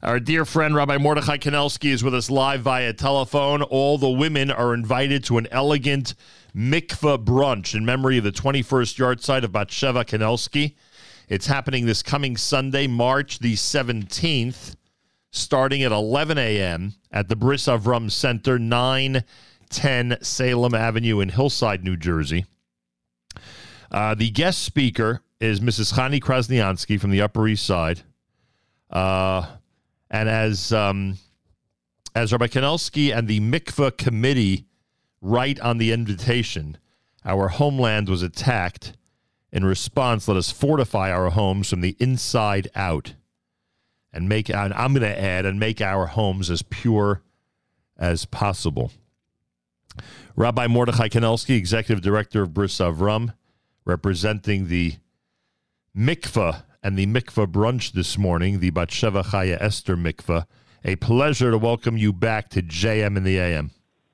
Our dear friend, Rabbi Mordechai Kanelsky, is with us live via telephone. All the women are invited to an elegant mikveh brunch in memory of the 21st yahrzeit of Batsheva Kanelsky. It's happening this coming Sunday, March the 17th, starting at 11 a.m. at the Bris Avram Center, 910 Salem Avenue in Hillside, New Jersey. The guest speaker is Mrs. Chani Krasniansky from the Upper East Side. And as Rabbi Kanelsky and the Mikveh Committee write on the invitation, our homeland was attacked. In response, let us fortify our homes from the inside out and I'm going to add, and make our homes as pure as possible. Rabbi Mordechai Kanelsky, Executive Director of Bris Avram, representing the mikveh and the mikveh brunch this morning, the Batsheva Chaya Esther mikveh. A pleasure to welcome you back to JM in the AM.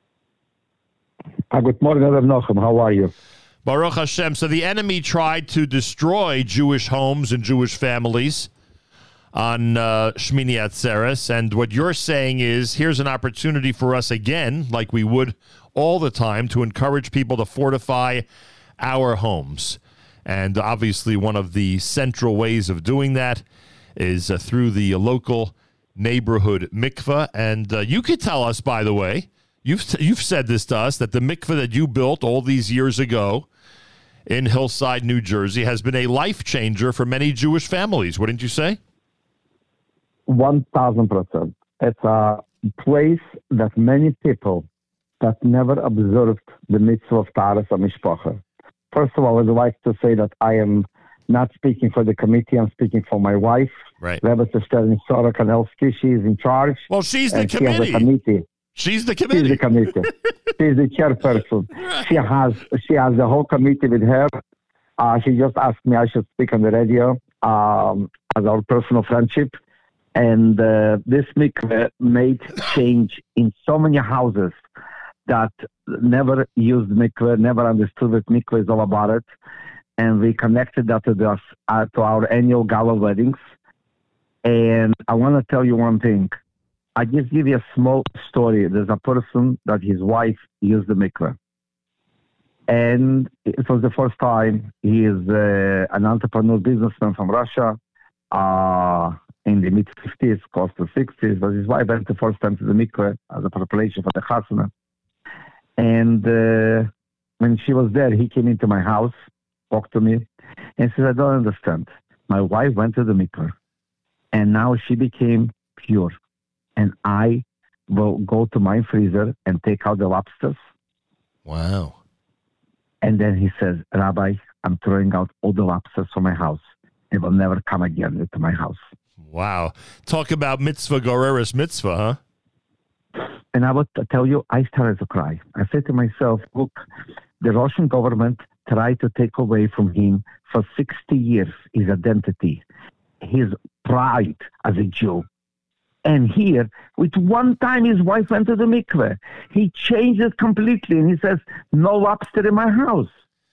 Good morning, Adam Nochem. How are you? Baruch Hashem. So the enemy tried to destroy Jewish homes and Jewish families on Shmini Atzeres, and what you're saying is here's an opportunity for us again, like we would all the time, to encourage people to fortify our homes. And obviously one of the central ways of doing that is through the local neighborhood mikveh. And you could tell us, by the way, you've said this to us, that the mikveh that you built all these years ago in Hillside, New Jersey, has been a life changer for many Jewish families. Wouldn't you say? 1,000%. It's a place that many people that never observed the mitzvah of Taharas HaMishpacha. First of all, I would like to say that I am not speaking for the committee. I'm speaking for my wife, right. Rebbe Sister Sarah Kanelsky. She is in charge. Well, she's the committee. She has a committee. She's the committee. She's the committee. She's the chairperson. Right. She has the whole committee with her. She just asked me I should speak on the radio as our personal friendship. And this mikveh made change in so many houses that never used mikveh, never understood what mikveh is all about it. And we connected that to our annual gala weddings. And I want to tell you one thing. I just give you a small story. There's a person that his wife used the mikveh. And it was the first time. He is an entrepreneur businessman from Russia in the mid-50s, close to 60s. But his wife went the first time to the mikveh as a preparation for the chasana. And when she was there, he came into my house, talked to me, and said, I don't understand. My wife went to the mikveh, and now she became pure. And I will go to my freezer and take out the lobsters. Wow. And then he says, Rabbi, I'm throwing out all the lobsters from my house. They will never come again to my house. Wow. Talk about mitzvah goreres mitzvah, huh? And I would tell you, I started to cry. I said to myself, look, the Russian government tried to take away from him for 60 years his identity, his pride as a Jew. And here, with one time his wife went to the mikveh, he changed it completely, and he says, no lobster in my house.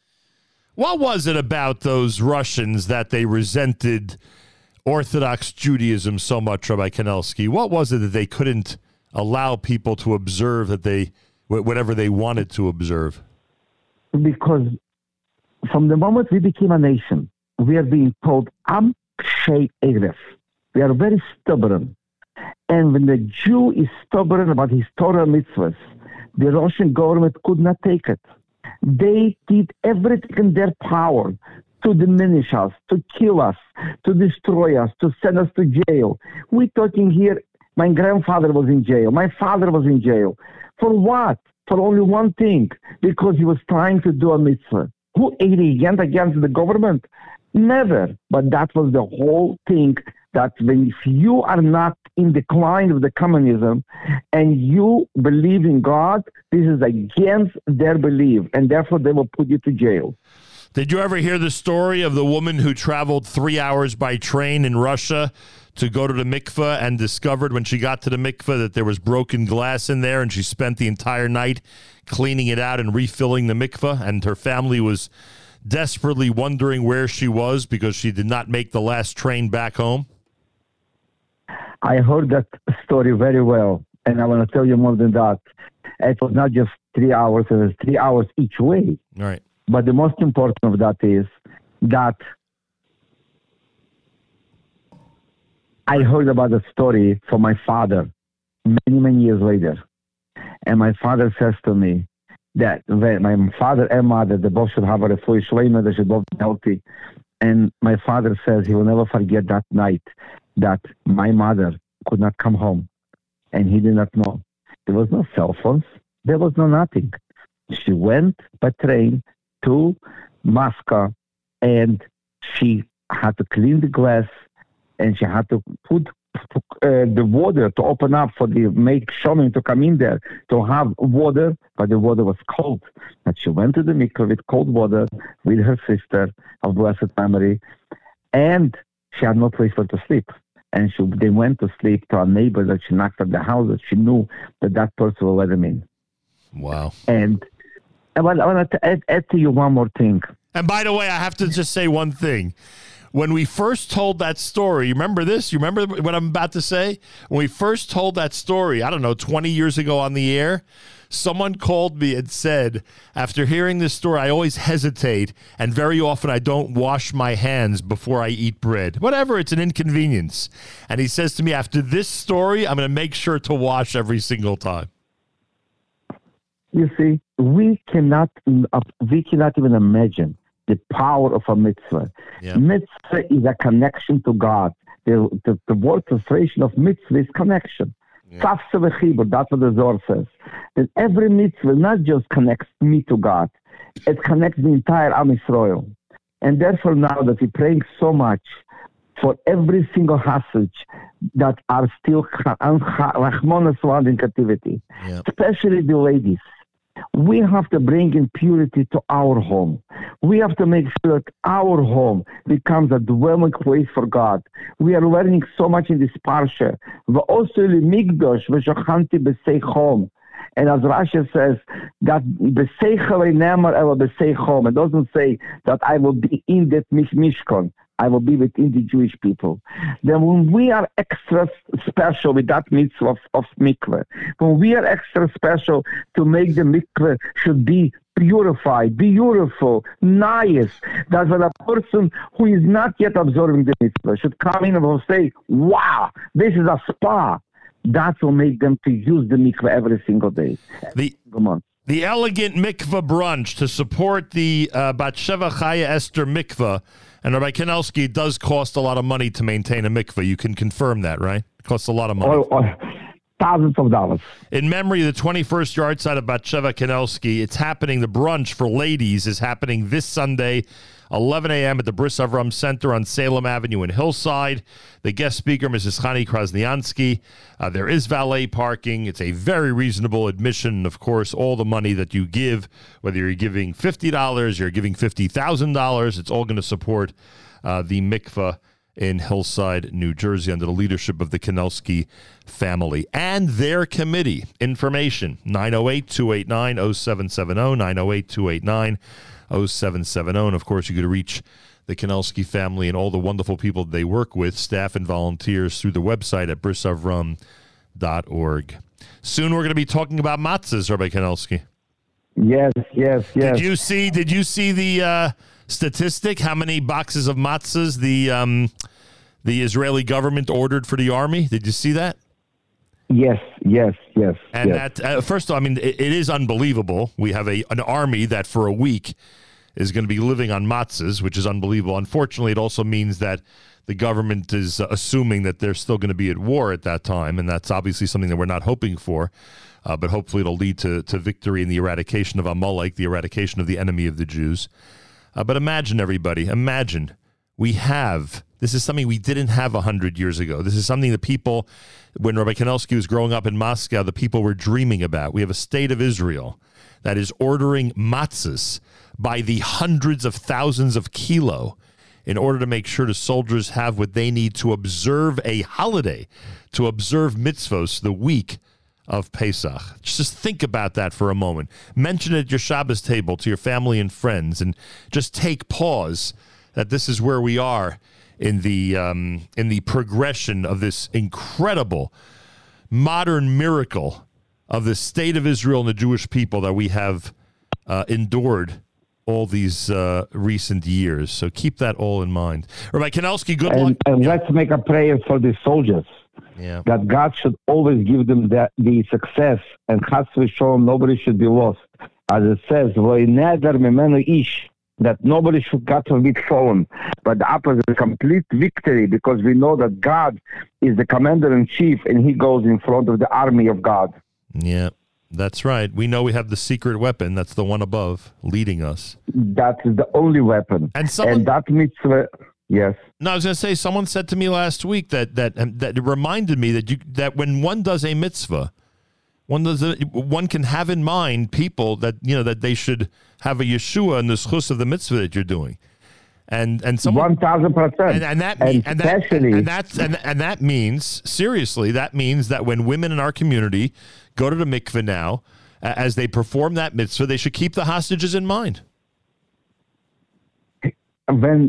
What was it about those Russians that they resented Orthodox Judaism so much, Rabbi Kanelsky? What was it that they couldn't allow people to observe whatever they wanted to observe? Because from the moment we became a nation, we are being told, Am Shei Eref. We are very stubborn. And when the Jew is stubborn about his Torah mitzvahs, the Russian government could not take it. They did everything in their power to diminish us, to kill us, to destroy us, to send us to jail. We're talking here, my grandfather was in jail. My father was in jail. For what? For only one thing, because he was trying to do a mitzvah. Who against the government? Never. But that was the whole thing, that if you are not in decline of the communism and you believe in God, this is against their belief, and therefore they will put you to jail. Did you ever hear the story of the woman who traveled 3 hours by train in Russia to go to the mikveh and discovered when she got to the mikveh that there was broken glass in there, and she spent the entire night cleaning it out and refilling the mikveh, and her family was desperately wondering where she was because she did not make the last train back home? I heard that story very well, and I want to tell you more than that. It was not just 3 hours; it was 3 hours each way. All right. But the most important of that is that I heard about the story from my father many, many years later. And my father says to me that my father and mother, they both should have a refuah shleima, they should both be healthy. And my father says he will never forget that night that my mother could not come home. And he did not know. There was no cell phones. There was no nothing. She went by train to Moscow, and she had to clean the glass, and she had to put the water to open up for the make showing to come in there to have water, but the water was cold. And she went to the mikveh with cold water with her sister of blessed memory, and she had no place for to sleep. And they went to sleep to a neighbor that she knocked at the house that she knew that person will let them in. Wow. And I want to add to you one more thing. And by the way, I have to just say one thing. When we first told that story, you remember this? You remember what I'm about to say? When we first told that story, I don't know, 20 years ago on the air, someone called me and said, after hearing this story, I always hesitate, and very often I don't wash my hands before I eat bread. Whatever, it's an inconvenience. And he says to me, after this story, I'm going to make sure to wash every single time. You see, we cannot even imagine the power of a mitzvah. Yeah. Mitzvah is a connection to God. The word translation of mitzvah is connection. That's what the Zohar says. That every mitzvah not just connects me to God, it connects the entire Am Yisrael. And therefore now that we're praying so much for every single hostage that are still in captivity, especially the ladies. We have to bring in purity to our home. We have to make sure that our home becomes a dwelling place for God. We are learning so much in this parsha. And as Rashi says, that it doesn't say that I will be in that mishkan. I will be within the Jewish people. Then when we are extra special with that mitzvah of mikveh, when we are extra special to make the mikveh should be purified, beautiful, nice, that when a person who is not yet observing the mitzvah should come in and will say, wow, this is a spa. That will make them to use the mikveh every single day, every single month. The elegant mikveh brunch to support the Bat Sheva Chaya Esther mikveh. And Rabbi Kanelsky, it does cost a lot of money to maintain a mikveh. You can confirm that, right? It costs a lot of money. Thousands of dollars. In memory of the 21st yard side of Bat Sheva Kanelsky, it's happening. The brunch for ladies is happening this Sunday, 11 a.m. at the Bris Avram Center on Salem Avenue in Hillside. The guest speaker, Mrs. Chani Krasniansky. There is valet parking. It's a very reasonable admission. Of course, all the money that you give, whether you're giving $50, you're giving $50,000, it's all going to support the mikveh in Hillside, New Jersey, under the leadership of the Kanelsky family and their committee. Information, 908-289-0770, 908-289-0770. And, of course, you could reach the Kanelsky family and all the wonderful people they work with, staff and volunteers, through the website at brisavram.org. Soon we're going to be talking about matzahs, Rabbi Kanelsky. Yes. Did you see the statistic, how many boxes of matzahs the Israeli government ordered for the army? Did you see that? Yes. And that, first of all, I mean, it is unbelievable. We have an army that for a week is going to be living on matzahs, which is unbelievable. Unfortunately, it also means that the government is assuming that they're still going to be at war at that time, and that's obviously something that we're not hoping for. But hopefully it'll lead to victory in the eradication of Amalek, the eradication of the enemy of the Jews. But imagine, everybody, this is something we didn't have 100 years ago. This is something that people, when Rabbi Kanelsky was growing up in Moscow, the people were dreaming about. We have a state of Israel that is ordering matzahs by the hundreds of thousands of kilo in order to make sure the soldiers have what they need to observe a holiday, to observe mitzvos the week of Pesach. Just think about that for a moment. Mention it at your Shabbos table to your family and friends, and just take pause that this is where we are in the progression of this incredible modern miracle of the state of Israel and the Jewish people that we have endured all these recent years. So keep that all in mind. Rabbi Kanelsky, good luck. And let's make a prayer for the soldiers. Yeah. That God should always give them the success, and Chas v'Sholom, nobody should be lost. As it says, "V'neder mimenu ish," that nobody should, God forbid, fallen. But the opposite, a complete victory, because we know that God is the commander-in-chief, and he goes in front of the army of God. Yeah, that's right. We know we have the secret weapon. That's the one above, leading us. That is the only weapon. And that mitzvah... Yes. No, I was going to say, someone said to me last week that it reminded me that when one does a mitzvah, one can have in mind people that that they should have a Yeshua in the schus of the mitzvah that you're doing, and someone 1,000%, and that means seriously, that means that when women in our community go to the mikveh now, as they perform that mitzvah, they should keep the hostages in mind. When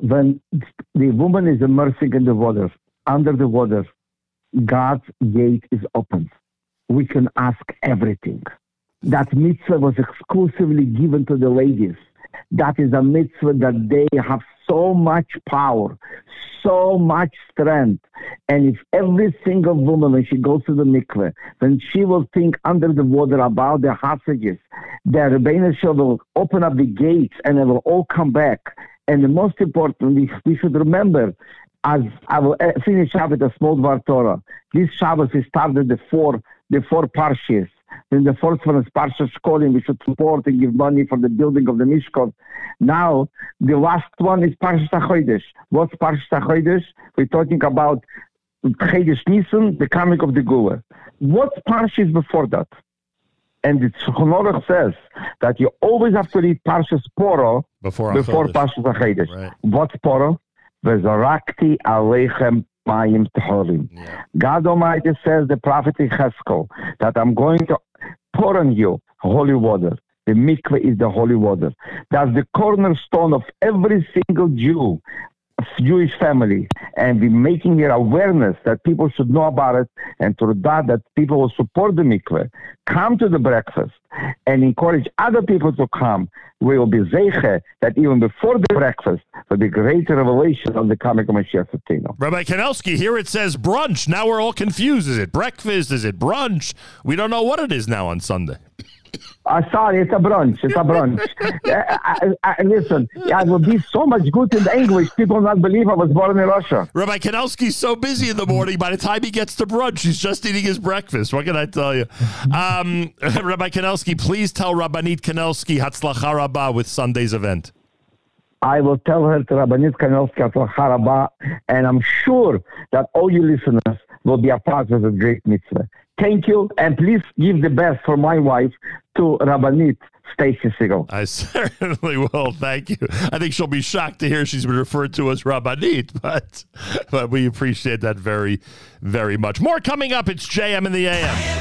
the woman is immersing in the water, under the water, God's gate is open. We can ask everything. That mitzvah was exclusively given to the ladies. That is a mitzvah that they have so much power, so much strength. And if every single woman, when she goes to the mikveh, then she will think under the water about the hostages, the Rebbeinu Shalom will open up the gates and they will all come back. And the most important, we should remember, as I will finish up with a small Dvar Torah. This Shabbos we started the four parshas. Then the first one is Parsha Shkolim. We should support and give money for the building of the Mishkan. Now, the last one is Parsha HaChodesh. What's Parsha HaChodesh? We're talking about Chodesh Nisan, the coming of the Gula. What Parsha is before that? And the Shulchan Aruch says that you always have to read Parshas Poro before Parshas HaChodesh. Right. What's Poro? V'zarakti aleichem mayim tehorim. God Almighty says, the prophet Yechezkel, that I'm going to pour on you holy water. The mikveh is the holy water. That's the cornerstone of every single Jewish family, and we're making it awareness that people should know about it, and through that people will support the mikveh, come to the breakfast, and encourage other people to come. We will be zeiche that even before the breakfast, for the great revelation of the coming of Mashiach Tzidkenu. Rabbi Kanelsky, here it says brunch. Now we're all confused. Is it breakfast? Is it brunch? We don't know what it is now on Sunday. Sorry, it's a brunch. It's a brunch. Listen, I will be so much good in English, people will not believe I was born in Russia. Rabbi Kanelsky's so busy in the morning, by the time he gets to brunch, he's just eating his breakfast. What can I tell you? Rabbi Kanelsky, please tell Rabbanit Kanelsky Hatzlacha Rabbah with Sunday's event. I will tell her to Rabbanit Kanelsky Hatzlacha Rabbah, and I'm sure that all you listeners will be a part of the great mitzvah. Thank you, and please give the best for my wife to Rabbanit Stacy Siegel. I certainly will. Thank you. I think she'll be shocked to hear she's been referred to as Rabbanit, but we appreciate that very, very much. More coming up. It's JM in the AM.